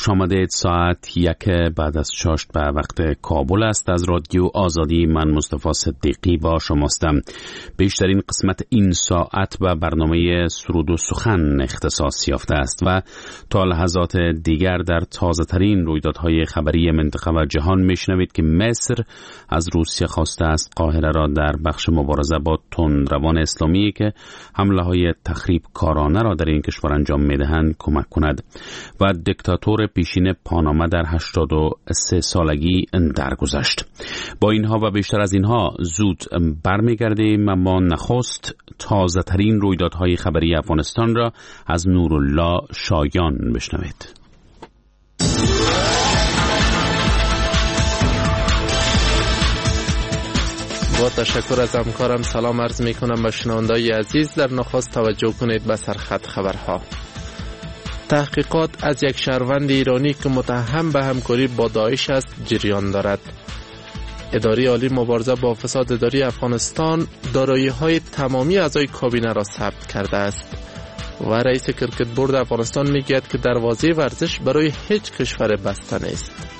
خوش آمدید. ساعت 1 بعد از چاشت به وقت کابل است. از رادیو آزادی من مصطفی صدیقی با شماستم. بیشترین قسمت این ساعت به برنامه سرود و سخن اختصاص یافته است و تا لحظات دیگر در تازه ترین رویدادهای خبری منطقه و جهان میشنوید که مصر از روسیه خواسته است قاهره را در بخش مبارزه با تندروان اسلامی که حمله های تخریب کارانه را در این کشور انجام میدهند کمک کند و دیکتاتور پیشین پاناما در 83 سالگی درگذشت. با اینها و بیشتر از اینها زود برمیگردیم، اما نخست تازه ترین رویدادهای خبری افغانستان را از نورالله شایان بشنوید. با تشکر از همکارم سلام عرض می کنم به شنوندگان عزیز. در نخست توجه کنید به سرخط خبرها. تحقیقات از یک شهروند ایرانی که متهم به همکاری با داعش است جریان دارد. اداره عالی مبارزه با فساد اداری افغانستان دارایی‌های تمامی اعضای کابینه را ثبت کرده است و رئیس کرکت بورد افغانستان میگوید که دروازه ورزش برای هیچ کشور بسته نیست.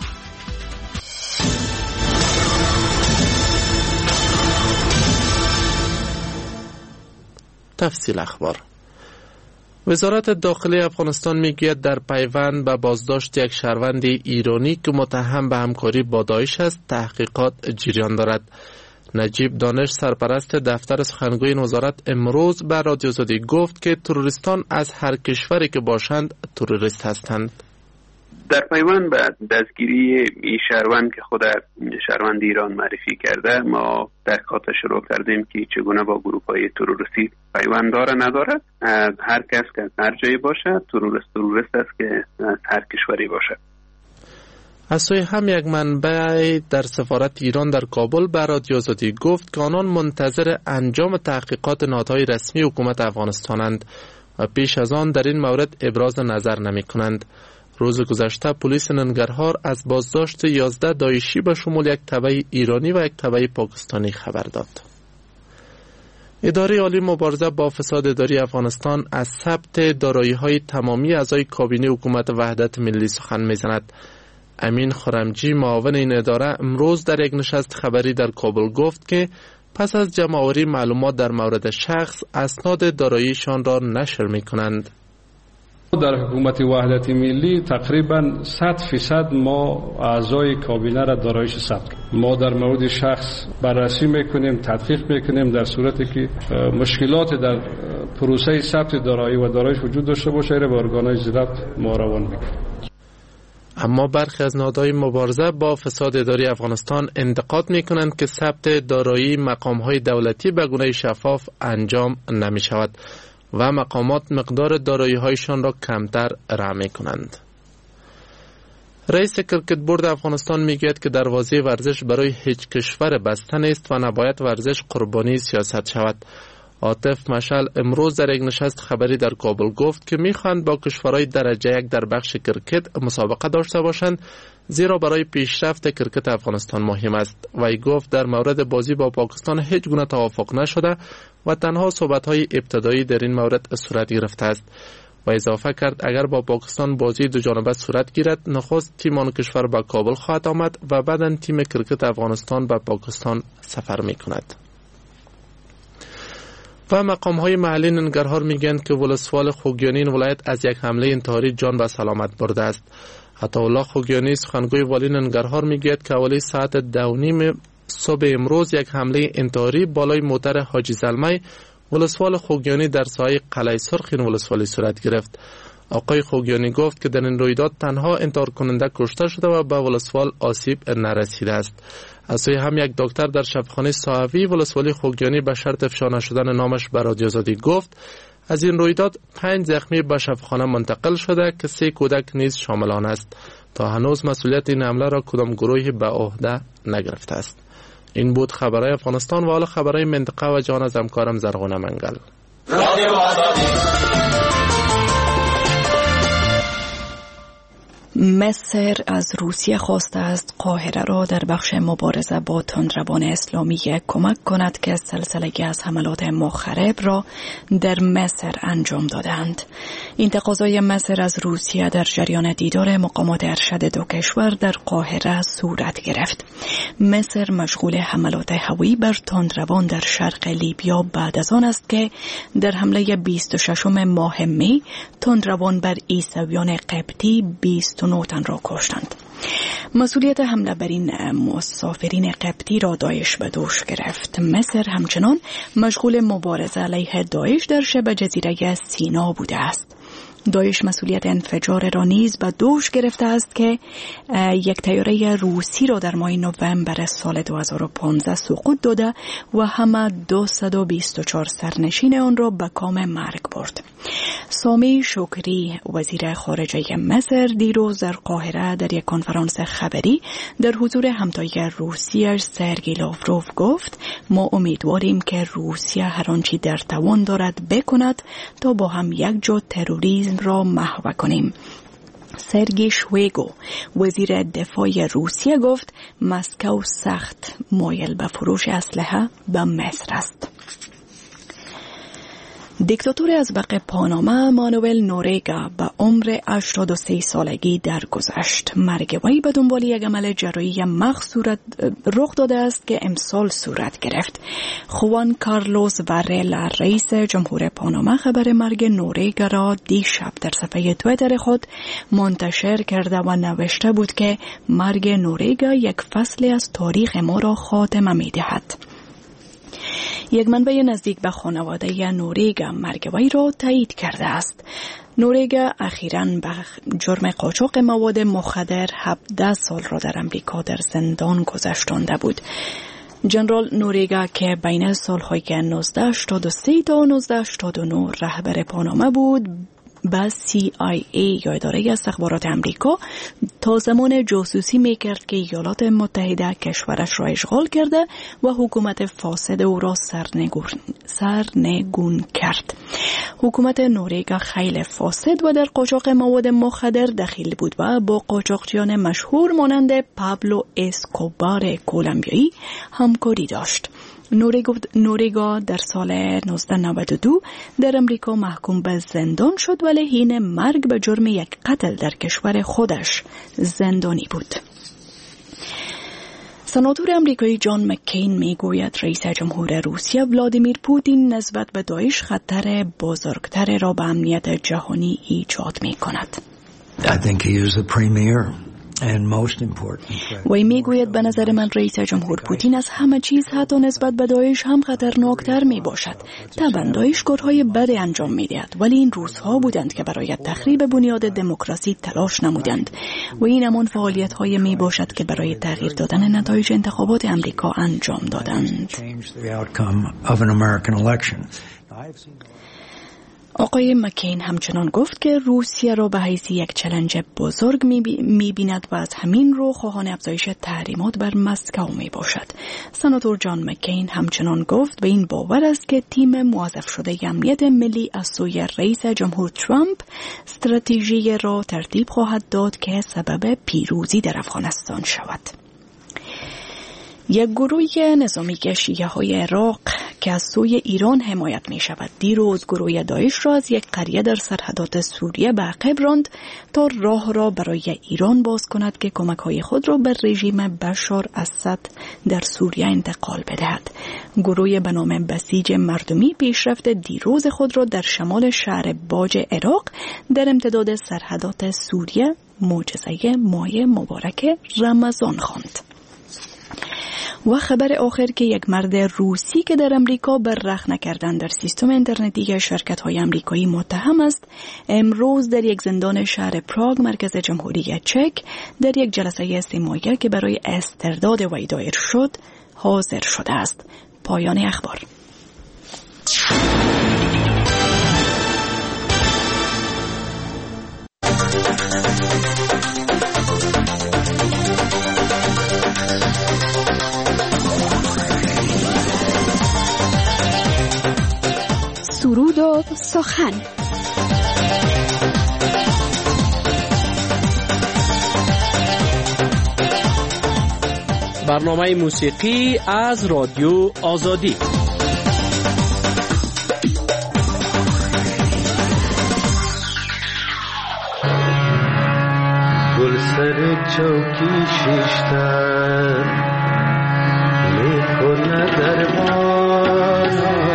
تفصیل اخبار. وزارت داخلی افغانستان میگوید در پیوند به بازداشت یک شهروند ایرانی که متهم به همکاری با داعش است تحقیقات جریان دارد. نجیب دانش سرپرست دفتر سخنگوی این وزارت امروز به رادیو آزادی گفت که تروریستان از هر کشوری که باشند تروریست هستند. در پیوند به دستگیری این شهروند که خود شهروند ایران معرفی کرده، ما تحقیقات شروع کردیم که چگونه با گروه‌های تروریستی پیوند داره نداره. هر کس که از هر جایی باشه تروریست است که از هر کشوری باشه. از سوی هم یک منبع در سفارت ایران در کابل به رادیو آزادی گفت که آنان منتظر انجام تحقیقات نهادهای رسمی حکومت افغانستانند و پیش از آن در این مورد ابراز نظر نمی کنند. روز گذشته پلیس ننگرهار از بازداشت 11 داعشی به شمول یک تبع ایرانی و یک تبع پاکستانی خبر داد. اداره عالی مبارزه با فساد اداری افغانستان از ثبت دارایی‌های تمامی اعضای کابینه حکومت وحدت ملی سخن می‌زند. امین خرمجی معاون این اداره امروز در یک نشست خبری در کابل گفت که پس از جمع‌آوری معلومات در مورد شخص اسناد داراییشان را نشر می‌کنند. در حکومت وحدت ملی تقریبا 100% ما اعضای کابینه را داراییش ثبت. ما در مورد شخص بررسی میکنیم، تحقیق میکنیم، در صورتی که مشکلات در پروسه ثبت دارایی و داراییش وجود داشته باشه را به ارگان‌های ضبط ما روان میکنیم. اما برخی از نهادهای مبارزه با فساد اداری افغانستان انتقاد میکنند که ثبت دارایی مقام‌های دولتی به گونه شفاف انجام نمیشود و مقامات مقدار دارایی‌هایشان را کمتر رعا می‌کنند. رئیس کرکت بورد افغانستان میگوید که دروازه ورزش برای هیچ کشور بسته نیست و نباید ورزش قربانی سیاست شود. عاطف مشعل امروز در یک نشست خبری در کابل گفت که می‌خواهند با کشورهای درجه یک در بخش کرکت مسابقه داشته باشند، زیرا برای پیشرفت کرکت افغانستان مهم است. و ای گفت در مورد بازی با پاکستان هیچ گونه توافق نشده و تنها صحبت‌های ابتدایی در این مورد صورت گرفته است. و اضافه کرد اگر با پاکستان بازی دو جانبه صورت گیرد، نخست تیم آن کشور به کابل خواهد آمد و بعداً تیم کرکت افغانستان به پاکستان سفر می‌کند. و مقام‌های محلی ننگرهار میگن که ولسوال خوگیانی این ولایت از یک حمله انتحاری جان به سلامت برده است. عطاالله خوگیانی سخنگوی والی ننگرهار میگوید که حوالی ساعت 2:30 صبح امروز یک حمله انتحاری بالای موتر حاجی زلمه ولسوال خوگیانی در سایه قلعه سرخ این ولسوالی صورت گرفت. آقای خوگیانی گفت که در این رویداد تنها انتحار کننده کشته شده و به ولسوال آسیب نرسیده است. از سوی هم یک دکتر در شفاخانه صاحوی ولسوالی خوگیانی به شرط افشا نشدن نامش به رادیو آزادی گفت از این رویداد 5 زخمی به شفاخانه منتقل شده که 3 کودک نیز شامل آن است. تا هنوز مسئولیت این حمله را کدام گروهی به عهده نگرفته است. این بود خبرهای افغانستان و حالا خبرهای منطقه و جهان از همکارم زرغونه منگل. مصر از روسیه خواسته است قاهره را در بخش مبارزه با تندروان اسلامی کمک کند که سلسله از حملات مخرب را در مصر انجام دادند. این تقاضای مصر از روسیه در جریان دیدار مقامات ارشد دو کشور در قاهره صورت گرفت. مصر مشغول حملات هوایی بر تندروان در شرق لیبیا بعد از آن است که در حمله 26 ماه می تندروان بر عیسویان قبطی 29 تن را کشتند. مسئولیت حمله بر این مسافرین قبطی را داعش به دوش گرفت. مصر همچنان مشغول مبارزه علیه داعش در شبه جزیره سینا بوده است. داعش مسئولیت انفجار را نیز به دوش گرفته است که یک طیاره روسی را در ماه نوامبر سال 2015 سقوط داده و همه 224 سرنشین آن را به کام مرگ برد. سامی شکری وزیر خارجه مصر دیروز در قاهره در یک کنفرانس خبری در حضور همتای روسیه سرگئی لاوروف گفت ما امیدواریم که روسیه هر آنچه در توان دارد بکند تا با هم یک جا تروریسم را محو کنیم. سرگئی شویگو وزیر دفاع روسیه گفت مسکو سخت مایل به فروش اسلحه به مصر است. دیکتاتور ازبق پاناما مانوئل نوریگا به عمر 83 سالگی درگذشت. مرگ وی به دنبال یک عمل جراحی مغز رخ داده است که امسال صورت گرفت. خوان کارلوس وارلا رئیس جمهور پاناما خبر مرگ نوریگا را دیشب در صفحه توییتر خود منتشر کرده و نوشته بود که مرگ نوریگا یک فصل از تاریخ ما را خاتمه می‌دهد. یک منبع نزدیک به خانواده نوریگا مرگ وی را تایید کرده است. نوریگا اخیراً به جرم قاچاق مواد مخدر 17 سال را در امریکا در زندان گذشتانده بود. جنرال نوریگا که بین سالهای 1983 تا 1989 رهبر پاناما بود با CIA یا اداره استخبارات امریکا تا زمان جاسوسی میکرد که ایالات متحده کشورش را اشغال کرده و حکومت فاسد او را سرنگون کرد. حکومت نوریگا خیلی فاسد و در قاچاق مواد مخدر دخیل بود و با قاچاقچیان مشهور مانند پابلو اسکوبار کلمبیایی همکاری داشت. نوریگا در سال 1992 در امریکا محکوم به زندان شد ولی حین مرگ به جرم یک قتل در کشور خودش زندانی بود. سناتور امریکایی جان مکین میگوید رئیس جمهور روسیه ولادیمیر پوتین نسبت به داعش خطر بزرگتر را به امنیت جهانی ایجاد می کند. وی میگوید به نظر من رئیس جمهور پوتین از همه چیز حتی نسبت به داعش هم خطرناکتر می باشد. طبعا داعش کارهای بد انجام می دهد ولی این روزها بودند که برای تخریب بنیاد دموکراسی تلاش نمودند و این همان فعالیت های می باشد که برای تغییر دادن نتایج انتخابات امریکا انجام دادند. آقای مکین همچنان گفت که روسیه را به حیث یک چالش بزرگ می‌بیند و از همین رو خواهان افزایش تحریمات بر مسکو میباشد. سناتور جان مکین همچنان گفت به این باور است که تیم موظف شده امنیت ملی از سوی رئیس جمهور ترامپ استراتژی را ترتیب خواهد داد که سبب پیروزی در افغانستان شود. یک گروه نظامی شیعه های عراق که از سوی ایران حمایت می شود دیروز گروه داعش را از یک قریه در سرحدات سوریه به عقب راند تا راه را برای ایران باز کند که کمک های خود را به رژیم بشار اسد در سوریه انتقال بدهد. گروه به نام بسیج مردمی پیشرفت دیروز خود را در شمال شهر باج عراق در امتداد سرحدات سوریه معجزه ماه مبارک رمضان خواند. و خبر آخر که یک مرد روسی که در امریکا بر رخ نکردن در سیستم اینترنتی شرکت‌های امریکایی متهم است، امروز در یک زندان شهر پراگ مرکز جمهوری چک در یک جلسه سیمایه که برای استرداد وی دایر شد حاضر شده است. پایان اخبار. سرود و سخن. برنامه موسیقی از رادیو آزادی. گل سر چوکی شیشتر میکنه دربار،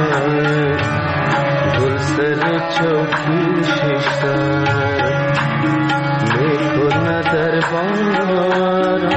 گل سر چوکی شیشتر میکنه دربار.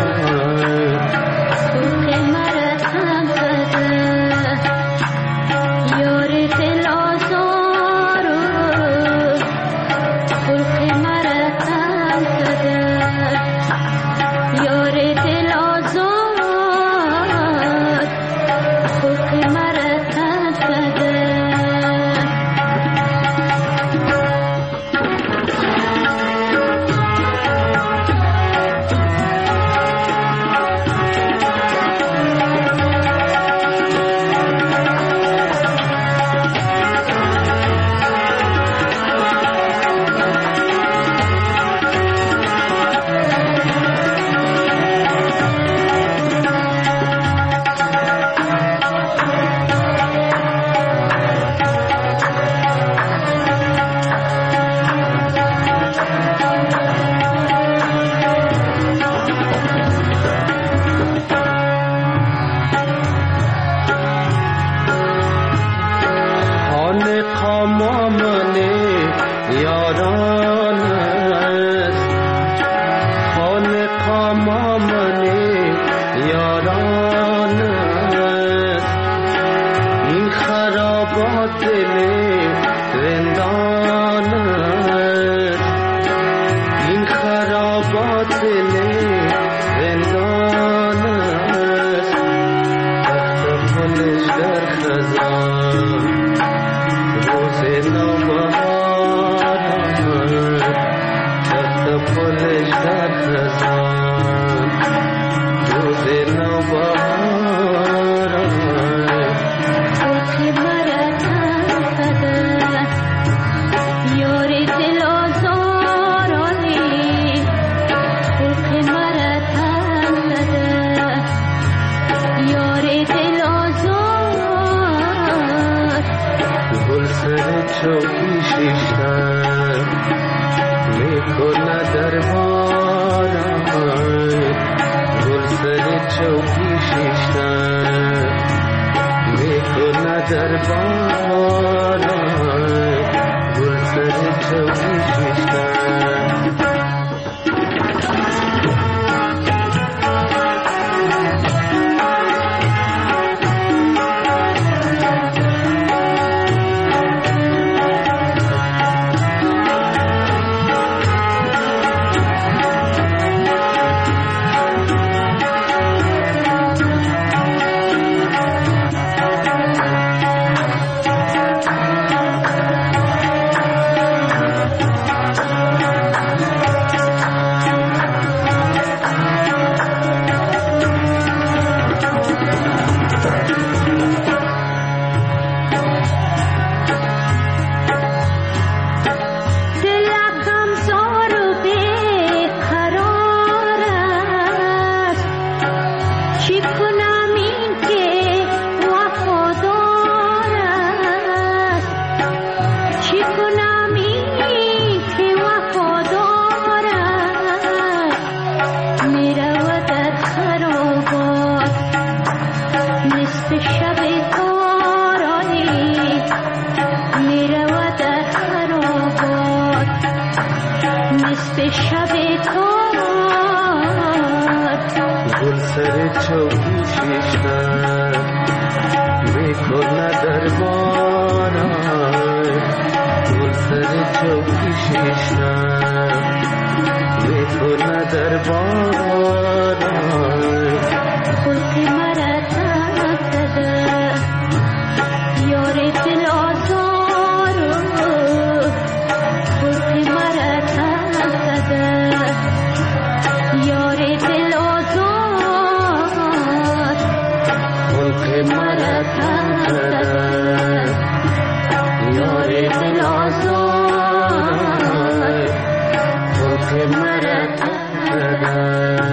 مرا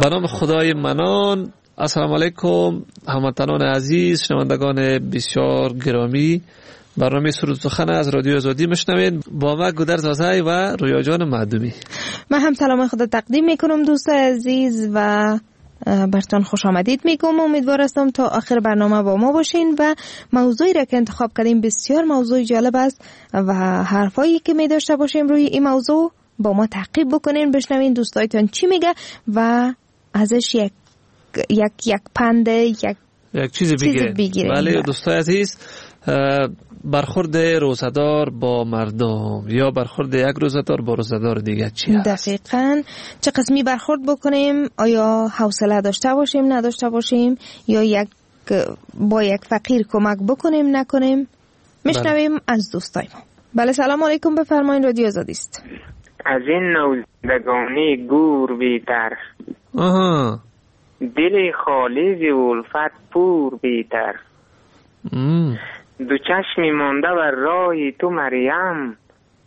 به نام خدای منان. السلام علیکم هموطنان عزیز، شنوندگان بسیار گرامی، برنامه سرود سخن از رادیو آزادی میشنوید. با ما گودرز آزای و رویا جان معدومی. من هم سلام خدا تقدیم میکنم دوستای عزیز و برتون خوش آمدید میگم. امیدوار هستم تا آخر برنامه با ما باشین و موضوعی را که انتخاب کردیم بسیار موضوع جالب است و حرفایی که می داشته باشیم روی این موضوع با ما تعقیب بکنین، بشنوین دوستایتون چی میگه و ازش یک پند یک چیزی بگیرین. بله دوستای عزیز، برخورد روزدار با مردم یا برخورد یک روزدار با روزدار دیگه چی است؟ دقیقاً چه قسمی برخورد بکنیم؟ آیا حوصله داشته باشیم نداشته باشیم، یا با یک فقیر کمک بکنیم نکنیم؟ میشنویم از دوستای ما. بله سلام علیکم، بفرمایید، رادیو آزادی است. از این نوزندگانی گور بیتر، دل خالی ز الفت پور بیتر، دو چشمی مانده بر راهی تو مریم،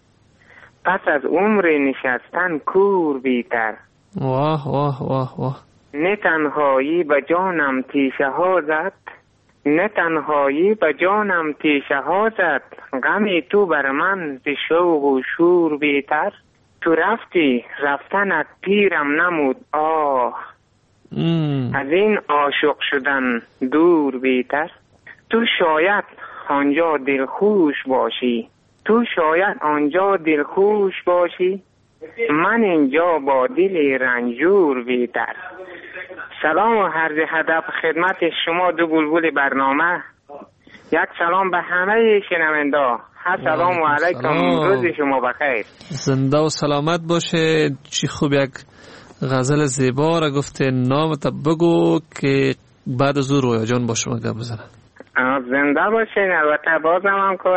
پس از عمر نشستن کور بیتر. واه واه واه واه. نه تنهایی به جانم تیشه ها زد، نه تنهایی به جانم تیشه ها زد، غمی تو بر من ز شوق و شور بیتر. تو رفتی رفتنت پیرم نمود آه، از این عاشق شدن دور بیتر. تو شاید آنجا دلخوش باشی، تو شاید آنجا دلخوش باشی، من اینجا با دل رنجور بیتر. سلام و عرض ادب خدمت شما دو بلبل برنامه. یک سلام به همه شنوندا. السلام علیکم، روز شما بخیر. زنده و سلامت باشه. چی خوب یک غزل زیبا را گفته، نامت بگو که بعد از او رویا جان با شما گپ بزنه. زنده باشین. البته بازم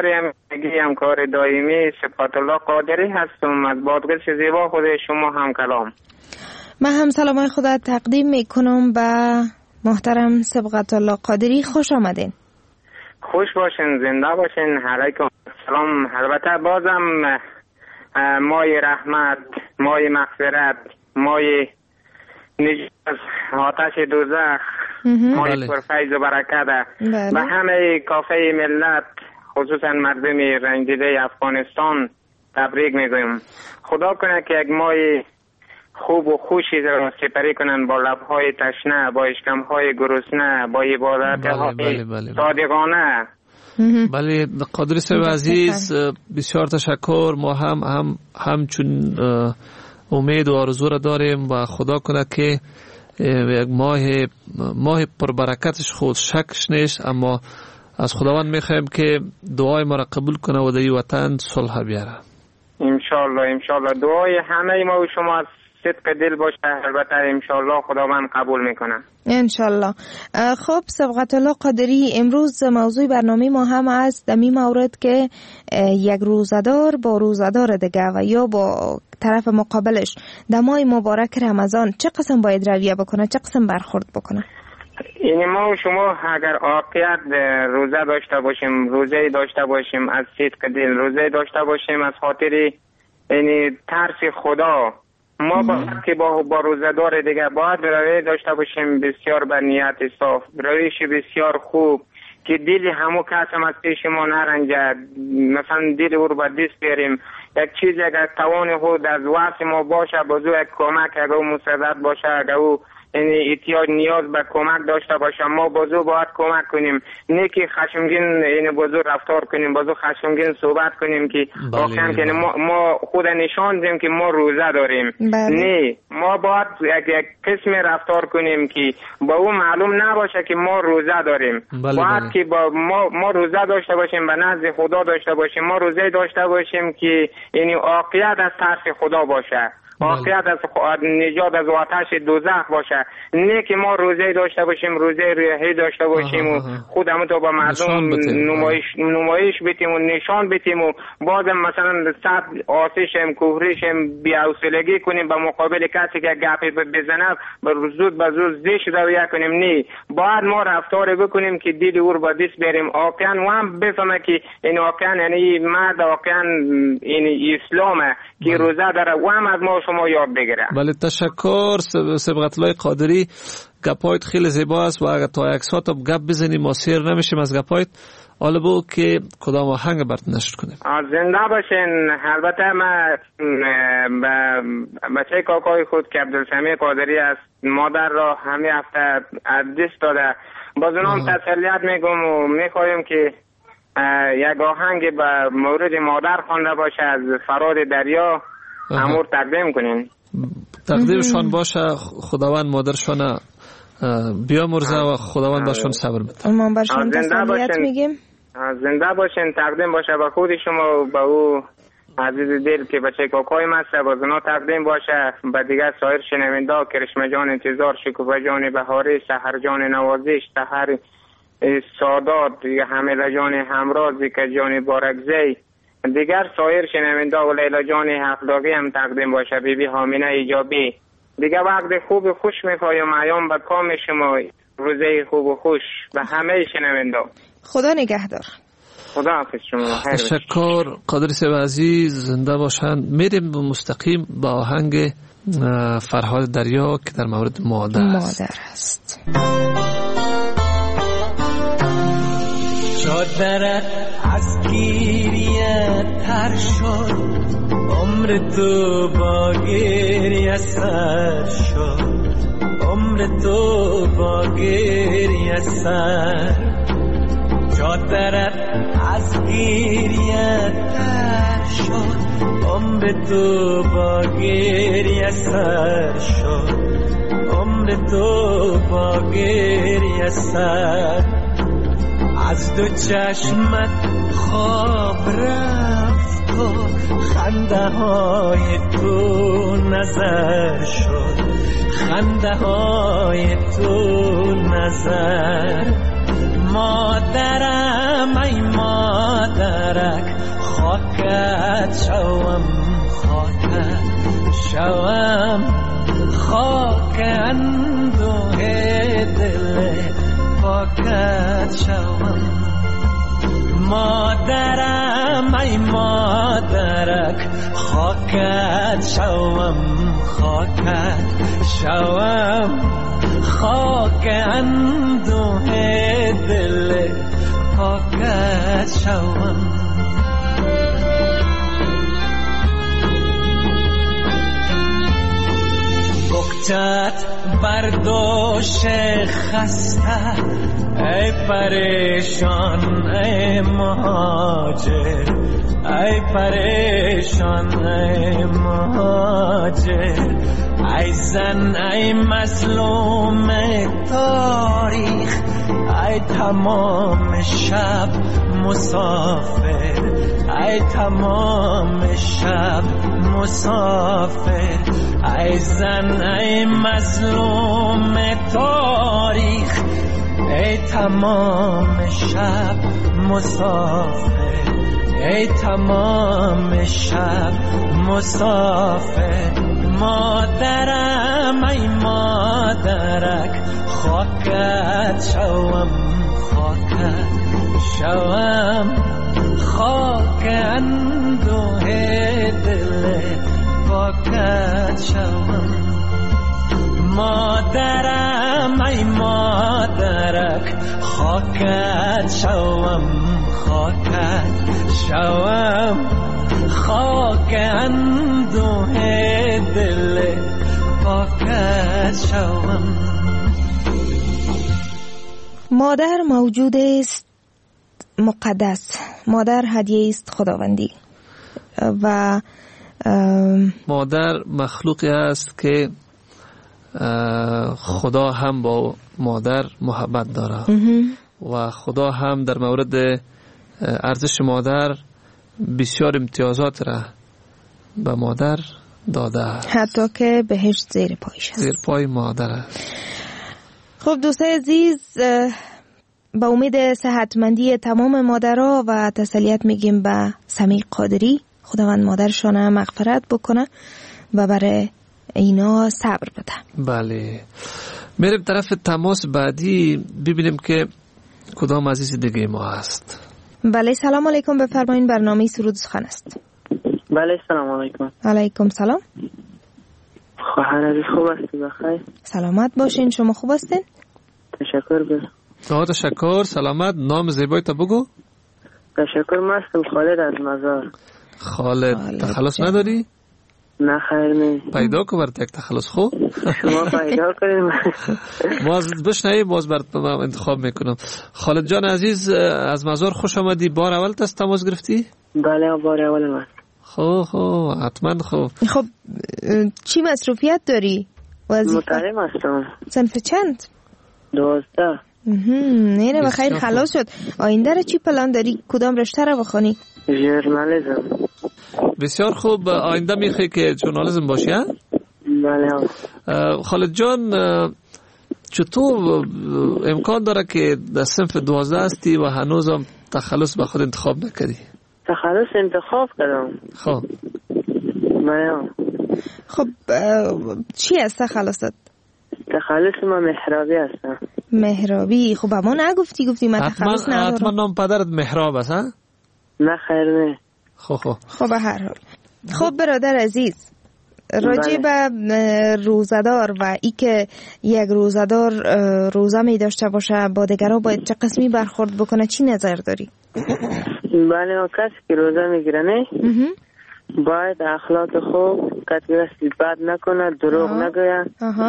همکار دائمی صفات الله قادری هستم از بادغیس زیبا خود شما هم کلام. من هم سلامای خدا تقدیم میکنم به محترم صبغت الله قادری. خوش آمدین. خوش باشین، زنده باشین. علیکم سلام. البته بازم ماه رحمت، ماه مغفرت، ماه نجات از آتش دوزخ، ماه پرفیض و برکت به همه کافه ملت، خصوصا مردم رنجیده افغانستان تبریک میگویم. خدا کنه که یک ماه خوب و خوشی را سپری کنن، با لبهای تشنه، با اشکمهای گرسنه، با عبادتهای صادقانه. بله قادری صاحب عزیز، بسیار تشکر. ما همچون امید و آرزو را داریم و خدا کنه که یک ماه پربرکتش خود شکش نیست، اما از خداوند میخوایم که دعای ما را قبول کنه و در این وطن صلح بیاره. انشالله دعای همه ما و شما از صدق دل باشه. البته انشالله خداوند قبول میکنه انشالله. خب صبغت الله قادری، امروز موضوع برنامه ما هم از دمی مورد که یک روزدار با روزدار دیگه و یا با طرف مقابلش در ماه مبارک رمضان چه قسم باید رویه بکنه، چه قسم برخورد بکنه؟ این ما و شما اگر عاقیت روزه داشته باشیم، روزه داشته باشیم از صدق دل، روزه داشته باشیم از خاطر یعنی ترس خدا، ما باید که با روزدار دیگه باید روی داشته باشیم بسیار به نیت صاف، رویش بسیار خوب که دل همو کس هم از پیش ما نرنجد، مثلا دل او رو به دست بیاریم. یک چیز اگر توان خود از واسه ما باشه، بازو یک کمک اگر او مصدق باشه، اگر او یعنی احتیاج نیاز به کمک داشته باشه، ما بازو باید کمک کنیم، نه که خشمگین یعنی بازو رفتار کنیم، بازو خشمگین صحبت کنیم که واقعا که ما خود نشان دیم که ما روزه داریم. نه، ما باید یک قسم رفتار کنیم که با او معلوم نباشه که ما روزه داریم. باید که با ما روزه داشته باشیم، به نزد خدا داشته باشیم، ما روزه داشته باشیم که یعنی عاقیت از ترس خدا باشه، واقعیت از نجات از آتش دوزخ باشه، نه که ما روزه داشته باشیم، روزه ریاحی داشته باشیم و خودمون تو با مردم نمایش بدیم و نشان بدیم و بازم مثلا صد آتشم کفرشم بی‌حوصلگی کنیم به مقابل کسی که گپی بزنه زود به زود زشت رویه کنیم. نه، باید ما رفتار بکنیم که دید او رو با دست بریم، واقعا و هم بفهمه که این واقعا یعنی مرد واقعا این اسلامه که روزه داره و هم از ما شما یاد بگیره. بله تشکر سبقت الله قادری، گپایت خیلی زیبا است و اگر تا یک ساعت گپ بزنیم ما سیر نمیشیم از گپایت. حالا بگو که کدام آهنگ برات نشر کنیم. زنده باشین. البته من بچه کاکای خود که عبدالسمیع قادری است مادر را همین هفته از دست داده، باز اونام تسلیت میگم و میخوایم که یک آهنگ به مورد مادر خوانده باشه از فراد دریا امور تقدیم کنین. تقدیمشان باشه، خداوند مادرشان بیامرزه و خداوند برشان صبر بده. ما برشان تسلیت میگیم. زنده باشین. تقدیم باشه به خود شما و به او عزیز دل که بچه کاکای مسته باز اونا تقدیم باشه به دیگر سایر شنونده، کرشمه جان انتظار، شکوفه جان بهاری، سحر جان نوازش، سحر سادات، حمیله جان همراز، که جان بارکزی، دیگر سایر شنونده و لیلا جان هفتاقی هم تقدیم باشه، بیبی حامینه ایجابی. دیگه وقت خوب و خوش میخوایم ایام به کام شما، روزه خوب و خوش به همه شنونده. خدا نگهدار. خدا حافظ شما. تشکر قادری صاحب عزیز، زنده باشند. میریم مستقیم با آهنگ فرهاد دریا که در مورد مادر است. چادرت از گیریه تر شد، عمر تو با گریه سر شد، عمر تو با گریه سر. چادرت از گیریه تر شد، عمر تو با گریه سر شد، عمر تو با گریه سر. از دو چشمت خواب رفت و خنده های تو نظر شد، خنده های تو نظر. مادرم ای مادرک، خاکت شوم خاکت شوم، خاک اندوه دل پاکت شوم. مادرم ای مادرک، خاکت شوم خاکت شوم، خاک اندوه دل پاکت شوم. بکتت بردوش خسته، ای پریشان ای مهاجر، ای پریشان ای مهاجر. ای زن ای مظلوم تاریخ، ای تمام شب مسافر، ای تمام شب مسافر. ای زن ای مظلوم تاریخ، ای تمام شب مسافر، ای تمام شب مسافر. مادرم ای مادرک، خاکت شوم خاکت شوم، خاک اندوه دل پاکت شوم. مادرم ای مادرک، خاکت شوم خاکت شوم، خاک اندوه دل پاکت شوم. مادر موجود است مقدس، مادر هدیه است خداوندی و مادر مخلوقی است که خدا هم با مادر محبت داره و خدا هم در مورد ارزش مادر بسیار امتیازات را به مادر داده است، حتی که بهشت زیر پایش است، زیر پای مادر است. خب دوستان عزیز، با امید صحتمندی تمام مادرها و تسلیت میگیم به سمیع قادری، خداوند مادرشان مغفرت بکنه و برای اینا صبر بده. بله، میریم طرف تماس بعدی ببینیم که کدام عزیز دیگه ما هست. بله سلام علیکم، بفرمایید، برنامه سرود سخن است. بله سلام علیکم. علیکم سلام. خواهر عزیز خوب هستی؟ بخیر. سلامت باشین. شما خوب هستین؟ تشکر بله. تشکر. سلامت. نام زیبای تا بگو. تشکر. من هستم خالد از مزار. خالد تخلص نداری؟ نه خیر نه. پیدا کو برات یک تخلص خوب؟ شما پیدا کنید. باز بشنوی باز برات من انتخاب میکنم. خالد جان عزیز از مزار خوش آمدی. بار اول تماس گرفتی؟ بله بار اول من. خب حتما. خب چی مصروفیت داری؟ متعلم هستم. صنف چند؟ 12. نه بخیر خلاص شد. آینده را چی پلان داری؟ کدام رشته را بخونی؟ ژورنالیسم. بسیار خوب. آینده میخوای که ژورنالیسم باشی ها؟ بله. خالد جان چطور امکان داره که در صنف 12 هستی و هنوزم تخلص به خود انتخاب نکردی؟ تخلص انتخاب کردم. خب بله. خب چی است تخلصت؟ تخلص ما محرابی هستم. محرابی؟ خب اما نگفتی. گفتی من تخلص ندارم. حتما نام پدرت محراب است ها؟ نه خیر نه. خب به هر حال. خب برادر عزیز راجع به روزدار و ای که یک روزدار روزه می داشته باشه با دیگرها باید چه قسمی برخورد بکنه چی نظر داری؟ بله کسی که روزه میگیره نه باید اخلاق خوب کسی بد نکنه دروغ نگوید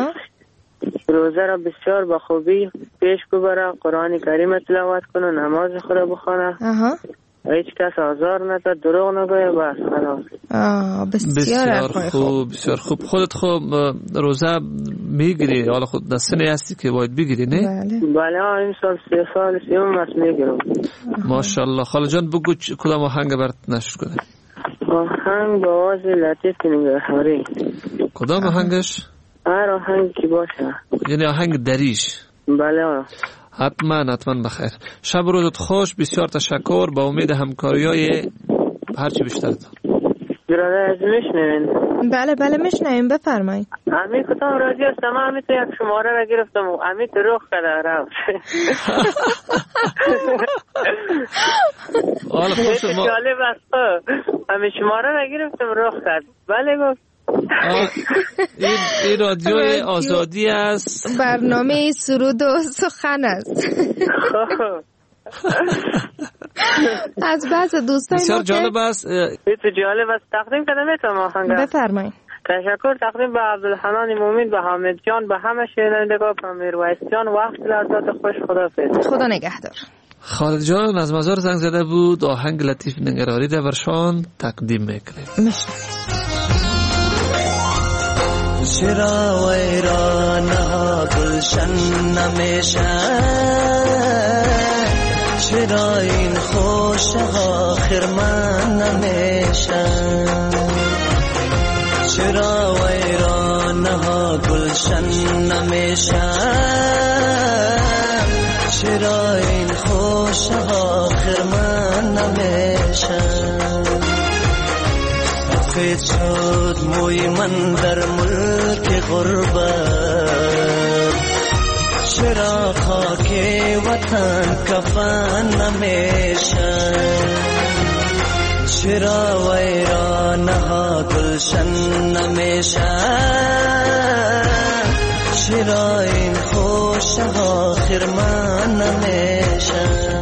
روزه را بسیار با خوبی پیش ببره قرآن کریم تلاوت کنه نماز خود بخونه هیچ کس آزار نده دروغ نگویه بس خلاص. بسیار خوب. بسیار خوب. خودت خوب روزه میگیری؟ حالا خود در سنی هستی که باید بگیری نه؟ بله این سال 3 سال 3 ماست میگیرم. ماشاءالله. خاله جان بگو کدام آهنگ برات نشر کنه؟ آهنگ با آواز لطیف نگهداری. کدام آهنگش؟ هر آهنگ کی باشه. یعنی آهنگ دریش؟ بله. حتما بخیر. شب روزت خوش. بسیار تشکر. با امید همکاری‌های هرچی بیشتر. برادر از میشنوین؟ بله میشنویم بفرمایید. امی کتام راضی هستم. امی تو یک شماره را گرفتم امی تو رخ کرده رفت. حالا خوش ما جالب است. امی شماره را گرفتم رخ کرد. بله گفت این رادیوی آزادی است. برنامه سرود و سخن است. از بعض دوستان بسیار جالب است. جالب است. تقدیم کنم میتونم آهنگ؟ بفرمایید. تشکر. تقدیم به عبدالحنان مومن به حامد جان به همه شنوندگان به میرویس جان وقت لحظات خوش. خداحافظ. خدا نگهدار. خالد جان از مزار زنگ زده بود. آهنگ لطیف نگراری را برشان تقدیم میکنیم. چرا ویرانها گلشن نمیشه چرا این خوش آخر من نمیشه چرا ویرانها گلشن نمیشه چرا این خوش آخر من نمیشه سفید شد موی من در ملک غربت چرا خاک وطن کفن نمیشه چرا ویرانها گلشن نمیشه چرا این خوش آخر من نمیشه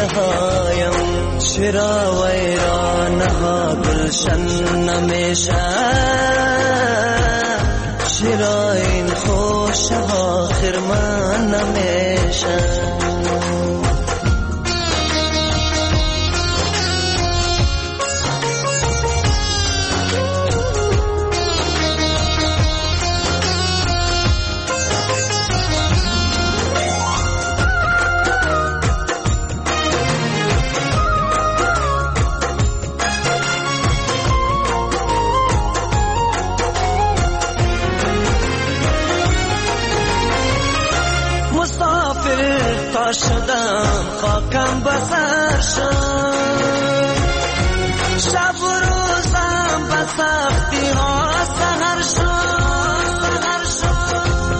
هایم چرا ویرانه ها گلشن نمیشه چرا این خوش ها خرمان نمیشه شدم خاکم بسر شد شب و روزم به سختی ها سهر شد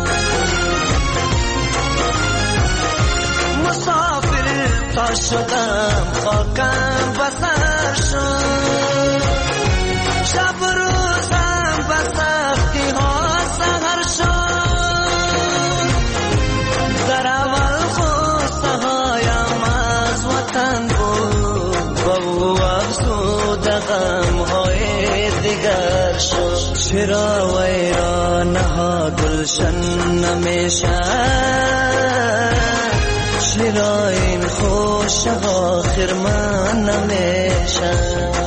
مسافر تا شدم خاکم بسر شد شب و روزم به سختی ها سهر شد در اول چرا ویرانه ها گلشن نمیشه چرا این خوش ها خرمان نمیشه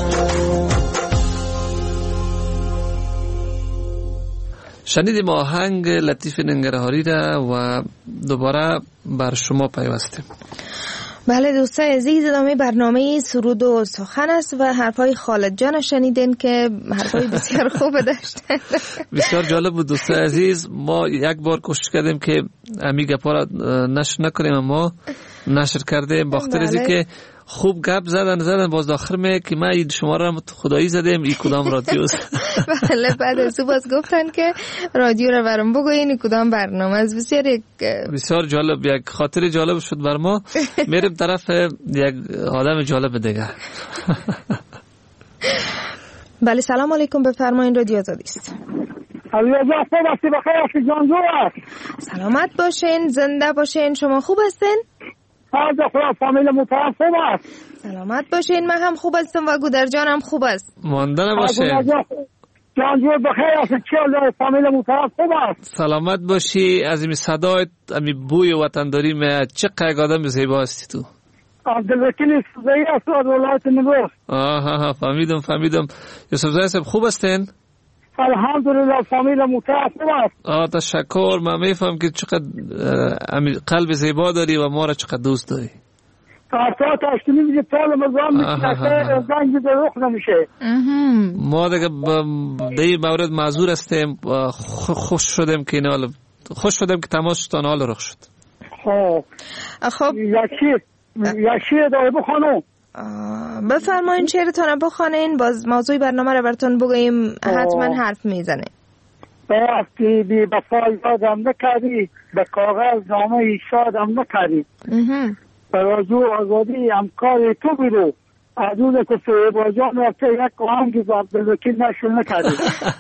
شنیدیم آهنگ لطیف ننگرهاری را و دوباره بر شما پیوستیم. بله دوستان عزیز، ادامه برنامه سرود و سخن است و حرفای خالد جان شنیدین که حرفای بسیار خوب داشتن. بسیار جالب بود دوستان عزیز. ما یک بار کوشش کردیم که امی گپا را نشر نکنیم اما نشر کردیم با خاطر اینکه که خوب گپ زدن باز داخل می که ما این شما را خدایی زدیم این کدام رادیو. بله بعد از باز گفتن که رادیو را برام بگوین این کدام برنامه است. بسیار جالب، یک خاطر جالب شد بر ما. میریم طرف یک آدم جالب دیگه. بله سلام علیکم، بفرمایید رادیو آزادی است. سلامت باشین، زنده باشین. شما خوب هستین؟ فامیل محترم خوب است. سلامت باشین، من هم خوب هستم و گودر جان هم خوب است. ماندن باشین. جان جو بخیر است. چه فامیل محترم خوب است. سلامت باشی. از این صدایت، امی بوی وطنداری می چقدر آدم زیبا هستی تو. عبدالوکیل سوزایی است از ولایت نیمروز. آها فهمیدم. یوسف زایی صاحب خوب هستین؟ الحمدلله فامیل محترم خوب است. تشکر. من میفهم که چقدر قلب زیبا داری و ما را چقدر دوست داری. تا تشتیمی میگه طال مزام میشه زنگ به رخ نمیشه. ما دیگه در مورد معذور هستیم. خوش شدیم که تماسشتان حال رخ شد. خب یکی داره بخوانم. بفرمایین شعرتان بخوانین، باز موضوع برنامه رو براتون بگوییم. حتما حرف میزنه. وقتی بی وفا یادم نکردی، به کاغذ نامه شادم نکردی، به رادیو آزادی همکار تو بیرو، از اون که فریبا رفته یک آهنگی با عبدالوکیل نشر نکردی.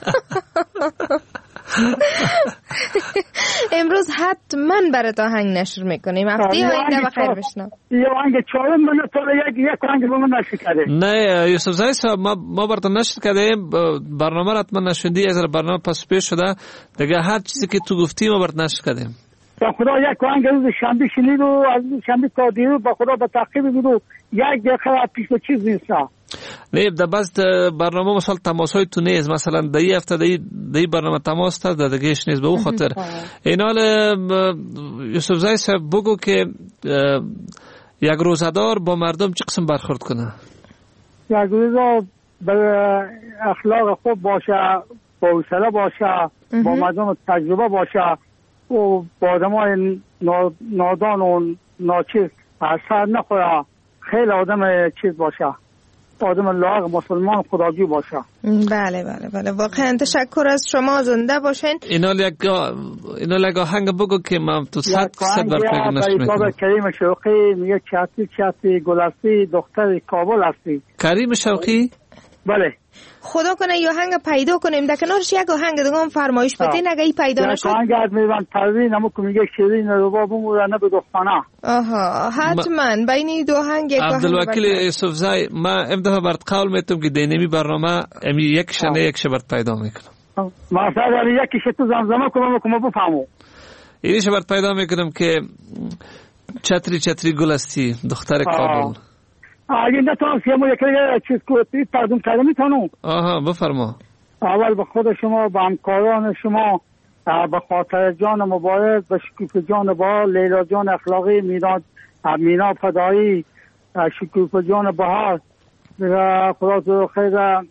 امروز حتما برات آهنگ نشر میکنیم. هفته آینده بخیر بشنو. یه آهنگ 4 منو تا یک آهنگ به من نشر کرده. نه یوسف زایی صاحب، ما براتون نشر کردیم. برنامه را حتما نشوندی. از برنامه پس پیش شده دیگه. هر چیزی که تو گفتی ما برات نشر کردیم. با خدا یک آهنگ روز شنبه شنید و از شنبه تا دیروز با خدا به تعقیب بود. یک دقیقه پیش به چیز نیست. نه در بعض برنامه مثلا تماسای تو نیست، مثلا در این هفته در برنامه تماس تا در دیگهش نیست. به اون خاطر این حال یوسف زایی صاحب بگو که یک روزدار با مردم چه قسم برخورد کنه؟ یک روزدار به اخلاق خوب باشه، با حوصله باشه، با مردم تجربه باشه و با آدمای نادان و ناچیز اثر نخوره. خیلی آدم چیز باشه، آدم لاغ مسلمان خداجوی باشه. بله واقعا تشکر از شما. زنده باشین. اینا یک آهنگ بگو که من تو 100% برفکر نشمیکنم. کریم شوقی میگه چاتی گلستی دختر کابل هستی. کریم شوقی بله خدا کنه یه آهنگ پیدا کنیم در کنارش یک آهنگ دیگه هم فرمایش بدین اگه ای پیدا نشد. آهنگ از میوان پروین همون که میگه شیرین ربابم ورانه به دختانه. آها حتما بین دو آهنگ یک عبدالوکیل یوسفزای ما امده برات قول میتونم که دینمی برنامه امی یک شنه یک شبرت پیدا میکنم. مثلا یکی شتو زمزمه کنم بفهمم. اینیش برات پیدا میکنم که چتری گل هستی دختر کابل. اگه نتونم سیمو یک چیز کوتی تقدیم کرده میتونم. آها بفرما. اول به خود شما به همکاران شما به خاطر جان مبارک به شکوفه جان با لیلا جان اخلاقی مینا فدایی شکوفه جان بهار خدا تو خیر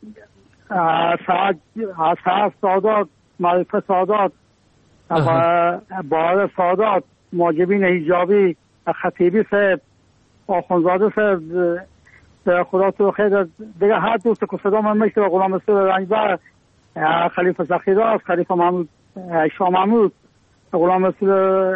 سعد سادات معرفه سادات بهار سادات ماجبین حجابی خطیبی صاحب آخونزاده صاحب خدا تو خیر دیگه هر دوست که صدا من میشته و غلام رسول رنجبر خلیفه سخیراز خلیفه محمود شاه محمود غلام رسول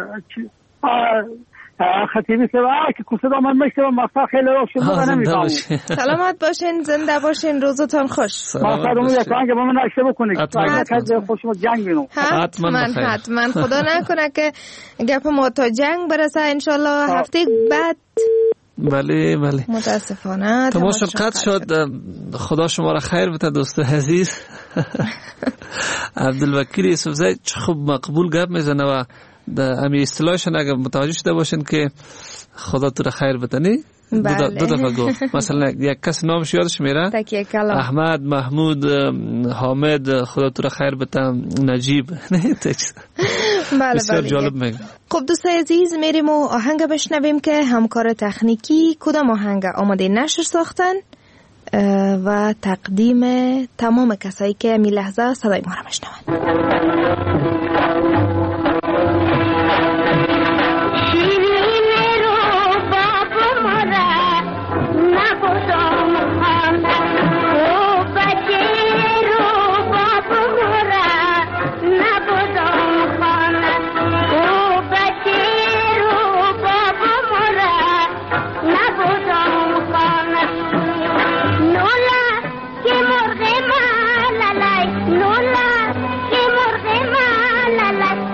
خطیبی صاحب که صدا من میشته و مقصد خیلی را شما نمیفهمم. سلامت باشین زنده باشین روزتان خوش. مقصد اون یک آنگه با من نشته بکنید خوشم جنگ بینم. حتما خدا نکنه که گپ ما تا جنگ برسه انشالله هفته بعد. بله متاسفانه تماشا قطع شد. خدا شما را خیر بده دوست عزیز. عبدالوکیل یوسفزای چه خوب مقبول گپ میزنه و امی اصطلاحشون اگه متوجه شده باشین که خدا تو را خیر بده نی دو دفعه گفت. مثلا یک کس نامش یادش میره احمد محمود حامد خدا تو را خیر بده نجیب بسیار جالب میگه. خب دوستای عزیز میریم و آهنگ بشنویم که همکار تکنیکی کدام آهنگ آماده نشر ساختن و تقدیم تمام کسایی که می لحظه صدای ما را بشنون. Lola, que morge mala,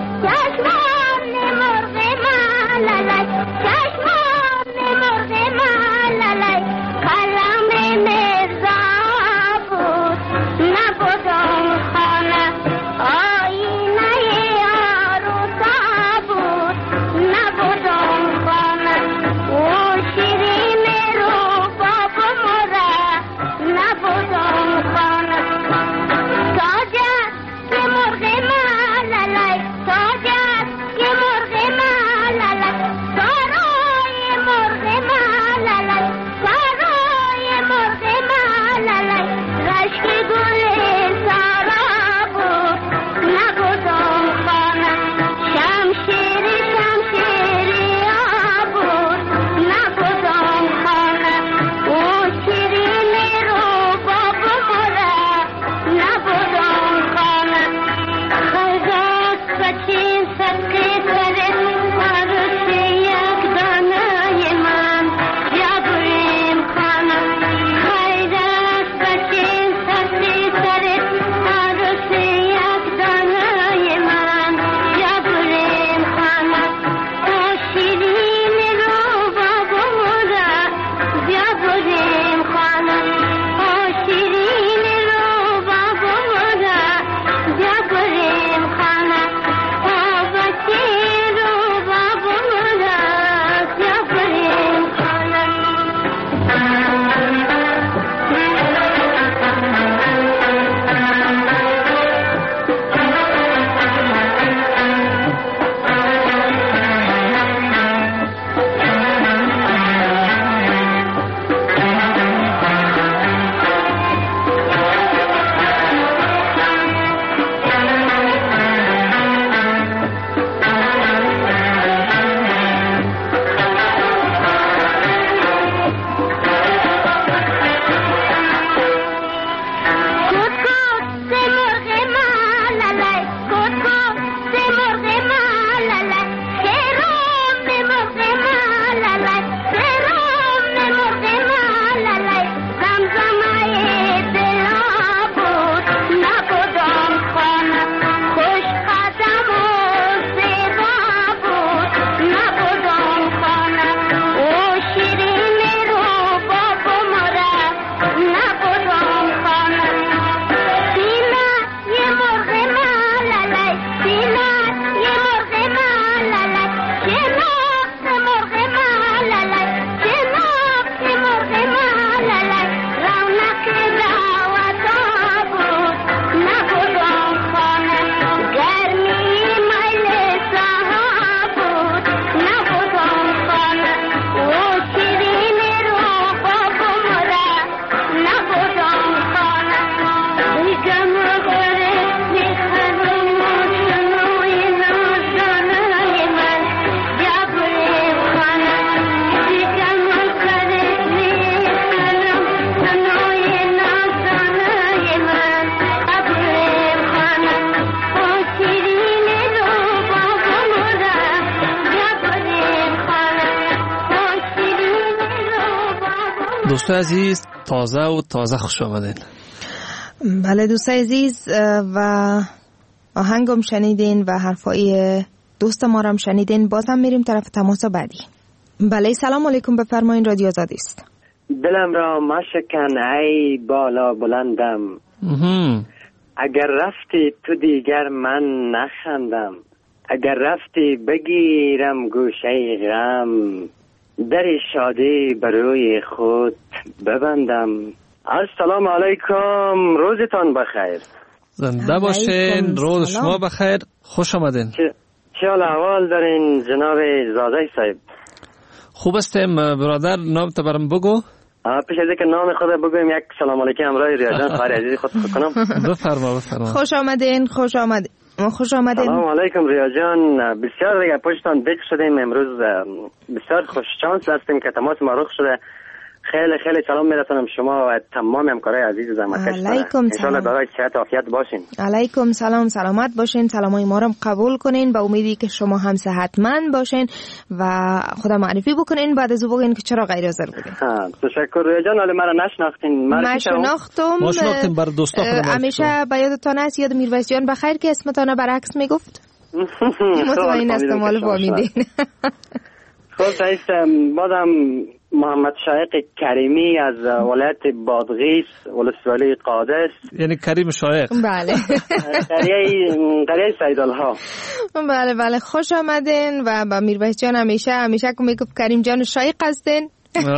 دوست عزیز تازه خوش آمدین. بله دوست عزیز، و آهنگم شنیدین و حرفای دوست ما رو شنیدین. بازم میریم طرف تماس بعدی. بله سلام علیکم، بفرمایین، رادیو آزادی است. دلم را مشکن ای بالا بلندم، اگر رفتی تو دیگر من نخندم، اگر رفتی بگیرم گوشه غم، در شادی بر روی خود ببندم. السلام علیکم، روزتان بخیر. زنده باشین، روز شما بخیر، خوش آمدین. چه احوال دارین جناب زاده صاحب؟ خوب هستیم برادر، نام تو برام بگو. پیش از اینکه نام خود بگویم یک سلام علیکم همراه ریاضان خواهر عزیزی خود کنم. بفرما. خوش آمدین. سلام علیکم ریا جان، بسیار دیگه پشتان دک شدیم امروز، بسیار خوش شانس هستیم که تماس ما رخ شده. خیلی خیلی سلام میرسونم شما و تمام همکارای عزیز زحمتکش. علیکم سلام. ان دارای صحت و عافیت باشین. علیکم سلام، سلامت باشین، سلامای ما رو قبول کنین، با امیدی که شما هم صحتمند باشین و خدا معرفی بکنین. بعد از بگین که چرا غیر حاضر بودین. تشکر ریا جان، ولی مرا نشناختین. ما شناختم بر دوستا خودم. همیشه به یادتان است، یاد میرویس جان بخیر که اسمتان برعکس میگفت. مطمئن است مال فهمیدین. خب رئیس، بازم محمد شایق کریمی از ولایت بادغیس ولسوالی قادس، یعنی کریم شایق. بله. قریه سیدالها. بله خوش آمدین و با میرویس جان همیشه که میگفت کریم جان شایق هستین.